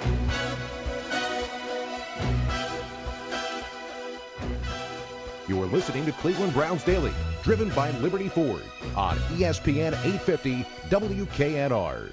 You are listening to Cleveland Browns Daily, driven by Liberty Ford on ESPN 850 WKNR.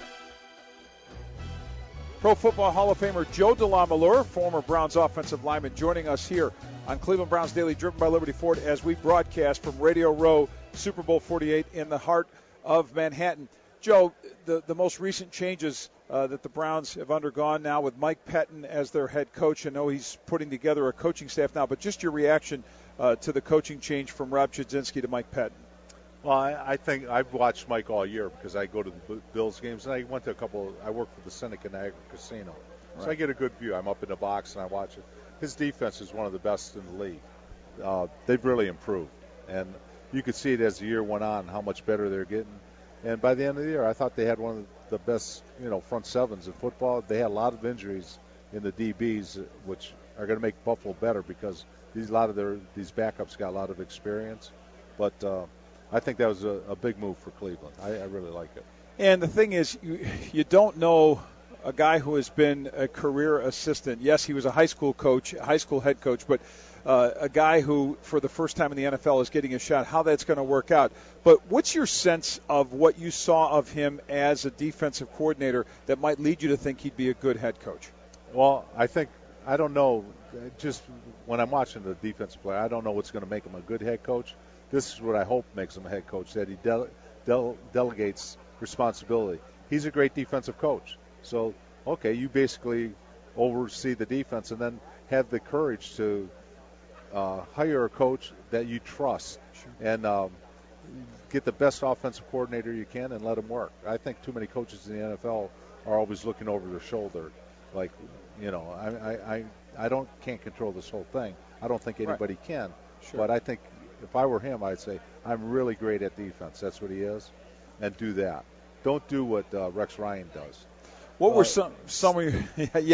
Pro Football Hall of Famer Joe DeLamielleure, former Browns offensive lineman, joining us here on Cleveland Browns Daily, driven by Liberty Ford, as we broadcast from Radio Row, Super Bowl 48 in the heart of Manhattan. Joe, the most recent changes that the Browns have undergone now with Mike Pettine as their head coach. I know he's putting together a coaching staff now, but just your reaction to the coaching change from Rob Chudzinski to Mike Pettine. Well, I think I've watched Mike all year because I go to the Bills games, and I went to a couple. I work for the Seneca Niagara Casino, so I get a good view. I'm up in the box and I watch it. His defense is one of the best in the league. They've really improved, and you could see it as the year went on how much better they're getting. And by the end of the year, I thought they had one of the best, front sevens in football. They had a lot of injuries in the DBs, which are going to make Buffalo better because these backups got a lot of experience. But I think that was a big move for Cleveland. I really like it. And the thing is, you don't know a guy who has been a career assistant. Yes, he was a high school coach, high school head coach, but a guy who, for the first time in the NFL, is getting a shot, how that's going to work out. But what's your sense of what you saw of him as a defensive coordinator that might lead you to think he'd be a good head coach? Well, I don't know. Just when I'm watching the defensive player, I don't know what's going to make him a good head coach. This is what I hope makes him a head coach, that he delegates responsibility. He's a great defensive coach. So, okay, you basically oversee the defense and then have the courage to hire a coach that you trust and get the best offensive coordinator you can and let him work. I think too many coaches in the NFL are always looking over their shoulder. Like, I can't control this whole thing. I don't think anybody can. Sure. But I think if I were him, I'd say, I'm really great at defense. That's what he is. And do that. Don't do what Rex Ryan does. What were some of your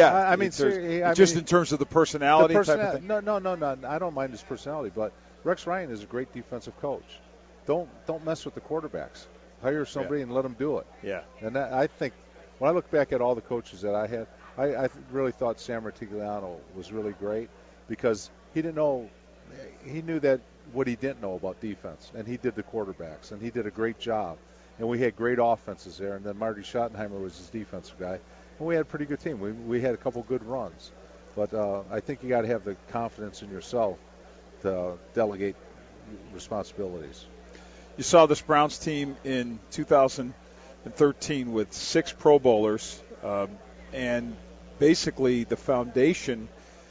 in terms of the personality type of thing? No. I don't mind his personality, but Rex Ryan is a great defensive coach. Don't mess with the quarterbacks. Hire somebody and let them do it. Yeah. And I think when I look back at all the coaches that I had, I really thought Sam Rutigliano was really great because he knew that what he didn't know about defense, and he did the quarterbacks, and he did a great job. And we had great offenses there, and then Marty Schottenheimer was his defensive guy. And we had a pretty good team. We had a couple good runs. But I think you got to have the confidence in yourself to delegate responsibilities. You saw this Browns team in 2013 with 6 Pro Bowlers, and basically the foundation,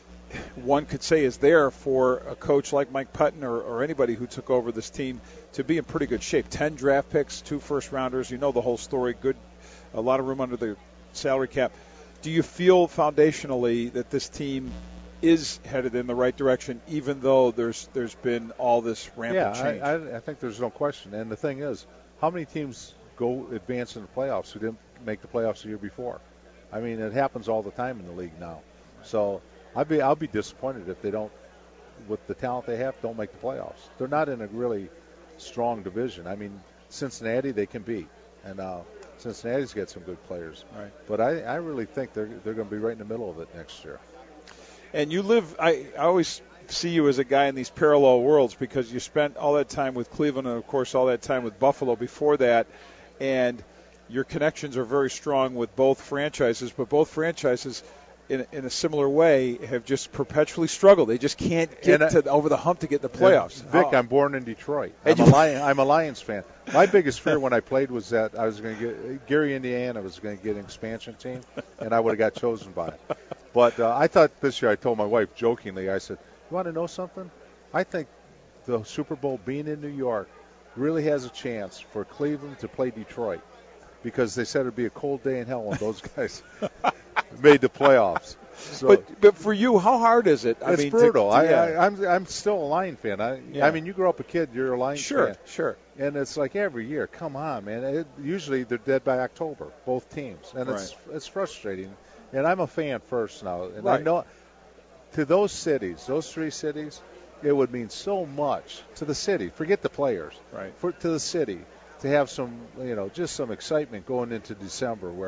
one could say, is there for a coach like Mike Pettine or anybody who took over this team to be in pretty good shape. 10 draft picks, 2 first-rounders. You know the whole story. Good, a lot of room under the salary cap. Do you feel foundationally that this team is headed in the right direction, even though there's been all this rampant change? I think there's no question. And the thing is, how many teams advance in the playoffs who didn't make the playoffs the year before? I mean, it happens all the time in the league now. So I'll be disappointed if they don't, with the talent they have, don't make the playoffs. They're not in a really strong division. I mean, Cincinnati they can beat, and Cincinnati's got some good players. Right. But I really think they're going to be right in the middle of it next year. And you live, I always see you as a guy in these parallel worlds because you spent all that time with Cleveland and, of course, all that time with Buffalo before that, and your connections are very strong with both franchises, but both franchises in a similar way have just perpetually struggled. They just can't get over the hump to get in the playoffs. Vic, I'm born in Detroit. I'm a Lions fan. My biggest fear when I played was that I was going to get Gary Indiana was going to get an expansion team, and I would have got chosen by it. But I thought this year, I told my wife jokingly, I said, you want to know something? I think the Super Bowl being in New York really has a chance for Cleveland to play Detroit because they said it would be a cold day in hell when those guys made the playoffs. So, but for you, how hard is it? It's brutal. I'm still a Lion fan. I mean, you grow up a kid, you're a Lions fan. Sure. And it's like every year, come on, man. Usually they're dead by October, both teams. And it's frustrating. And I'm a fan first now. And I know to those cities, those 3 cities, it would mean so much to the city. Forget the players. Right. To the city to have some, just some excitement going into December where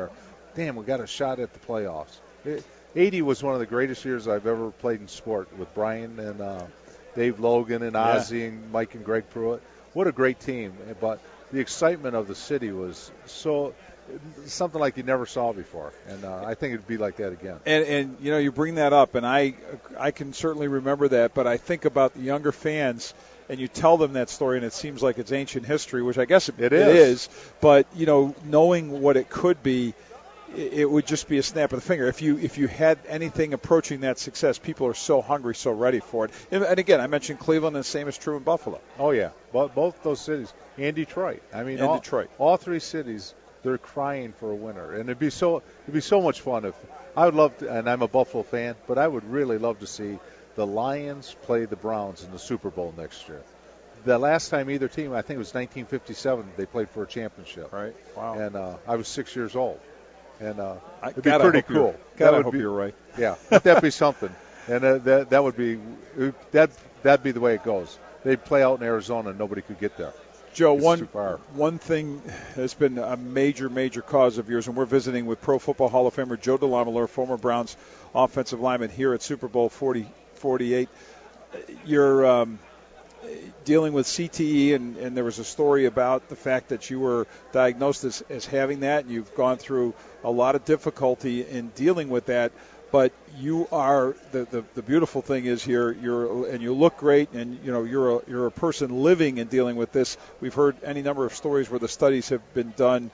damn, we got a shot at the playoffs. 80 was one of the greatest years I've ever played in sport with Brian and Dave Logan and Ozzie and Mike and Greg Pruitt. What a great team. But the excitement of the city was something like you never saw before. And I think it'd be like that again. And you bring that up, and I can certainly remember that, but I think about the younger fans, and you tell them that story, and it seems like it's ancient history, which I guess it is. But, knowing what it could be, it would just be a snap of the finger. If you had anything approaching that success, people are so hungry, so ready for it. And again, I mentioned Cleveland, and the same is true in Buffalo. Oh, yeah. Both those cities. And Detroit. I mean, Detroit. All three cities, they're crying for a winner. And it'd be so much fun if I would love to, and I'm a Buffalo fan, but I would really love to see the Lions play the Browns in the Super Bowl next year. The last time either team, I think it was 1957, they played for a championship. Right. Wow. And I was 6 years old. And it'd be pretty cool. I hope you're right. Yeah, that'd be something. And that would be that'd be the way it goes. They'd play out in Arizona and nobody could get there. Joe, one thing has been a major cause of yours, and we're visiting with Pro Football Hall of Famer Joe DeLamielleure, former Browns offensive lineman here at Super Bowl 48. You're dealing with CTE, and there was a story about the fact that you were diagnosed as having that, and you've gone through a lot of difficulty in dealing with that. But you are the beautiful thing is here you look great, and you're a person living and dealing with this. We've heard any number of stories where the studies have been done,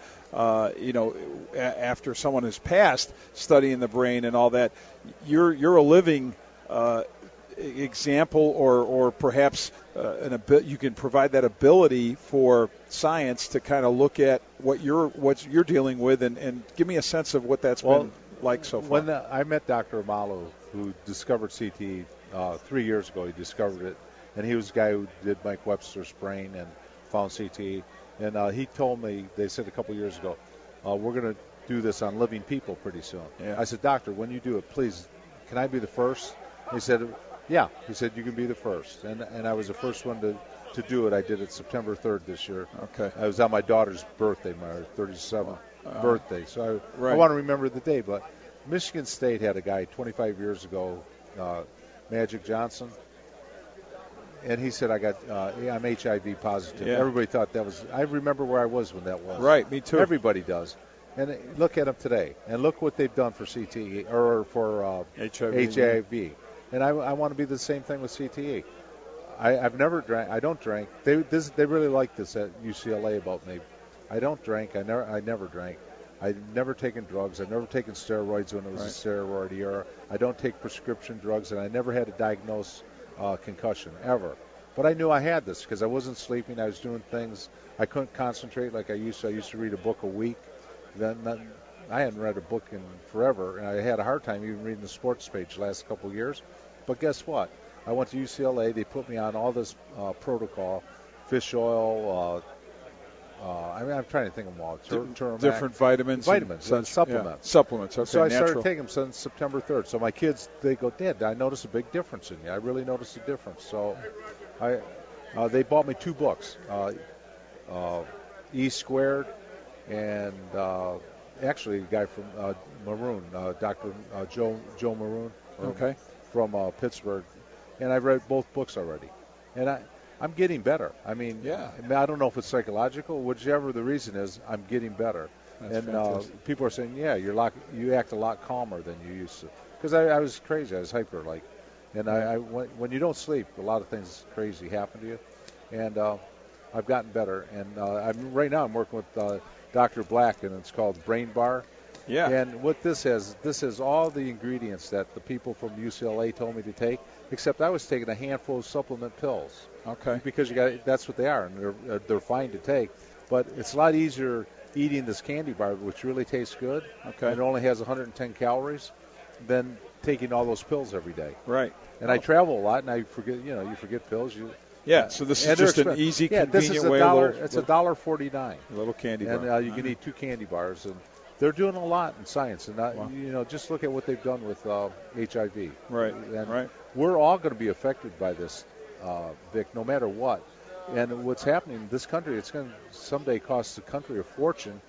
after someone has passed, studying the brain and all that. You're a living example, or perhaps you can provide that ability for science to kind of look at what you're dealing with, and give me a sense of what that's been like so far. When I met Dr. Amalu, who discovered CTE 3 years ago, he discovered it, and he was the guy who did Mike Webster's brain and found CTE. And he told me, they said a couple years ago, we're going to do this on living people pretty soon. Yeah. I said, Doctor, when you do it, please, can I be the first? He said, yeah. He said, you can be the first. And I was the first one to do it. I did it September 3rd this year. Okay. I was on my daughter's birthday, my 37th birthday. So I want to remember the day. But Michigan State had a guy 25 years ago, Magic Johnson, and he said, I'm HIV positive. Yeah. Everybody thought that was, I remember where I was when that was. Right, me too. Everybody does. And look at them today, and look what they've done for CTE, or for HIV. And I want to be the same thing with CTE. I've never drank. I don't drink. They really like this at UCLA about me. I don't drink. I never drank. I've never taken drugs. I've never taken steroids when it was a steroid era. I don't take prescription drugs, and I never had a diagnosed concussion ever. But I knew I had this because I wasn't sleeping. I was doing things. I couldn't concentrate like I used to. I used to read a book a week. I hadn't read a book in forever, and I had a hard time even reading the sports page the last couple of years. But guess what? I went to UCLA. They put me on all this protocol, fish oil. I'm trying to think of them all. Different vitamins and supplements. Yeah. Supplements. Okay, so I natural. started taking them since September 3rd. So my kids, they go, Dad, I noticed a big difference in you. I really noticed a difference. So they bought me 2 books, E Squared, and actually a guy from Maroon, Dr. Joe Maroon. Okay. From Pittsburgh, and I've read both books already, and I'm getting better. I mean, I don't know if it's psychological, whichever the reason is, I'm getting better. That's and people are saying, yeah, you act a lot calmer than you used to, because I was crazy, I was hyper, and when you don't sleep, a lot of things crazy happen to you, and I've gotten better, and right now I'm working with Dr. Black, and it's called Brain Bar. Yeah. And what this has all the ingredients that the people from UCLA told me to take, except I was taking a handful of supplement pills. Okay. Because that's what they are, and they're fine to take. But it's a lot easier eating this candy bar, which really tastes good. Okay. And it only has 110 calories, than taking all those pills every day. Right. And I travel a lot, and I forget. You forget pills. So this is just an easy, convenient this is way. It's $1.49. A little candy bar. And you can eat 2 candy bars, and they're doing a lot in science, and just look at what they've done with HIV. Right. And right. We're all going to be affected by this, Vic, no matter what. And what's happening in this country, it's going to someday cost the country a fortune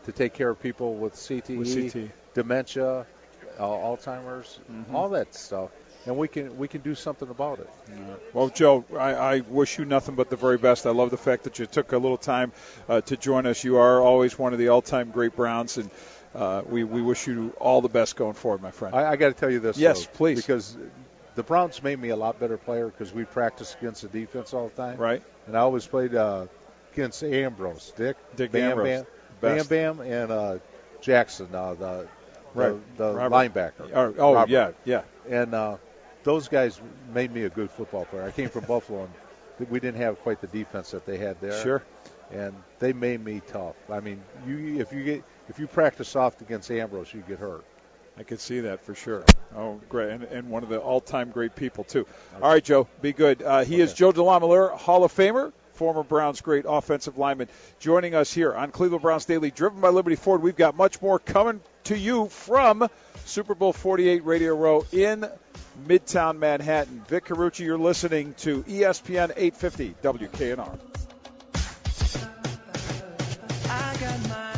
to take care of people with CTE, dementia, Alzheimer's, all that stuff. And we can do something about it. Yeah. Well, Joe, I wish you nothing but the very best. I love the fact that you took a little time to join us. You are always one of the all-time great Browns, and we wish you all the best going forward, my friend. I got to tell you this. Yes, though, please. Because the Browns made me a lot better player because we practiced against the defense all the time. Right. And I always played against Ambrose, Dick Bam, Ambrose, Bam, and Jackson, the linebacker. Robert. Yeah. And those guys made me a good football player. I came from Buffalo, and we didn't have quite the defense that they had there. Sure. And they made me tough. I mean, if you practice soft against Ambrose, you get hurt. I could see that for sure. Oh, great. And one of the all-time great people, too. Okay. All right, Joe, be good. He is Joe DeLamielleure, Hall of Famer, former Browns great offensive lineman, joining us here on Cleveland Browns Daily, driven by Liberty Ford. We've got much more coming to you from Super Bowl 48 Radio Row in Midtown Manhattan. Vic Carucci, you're listening to ESPN 850 WKNR. I got my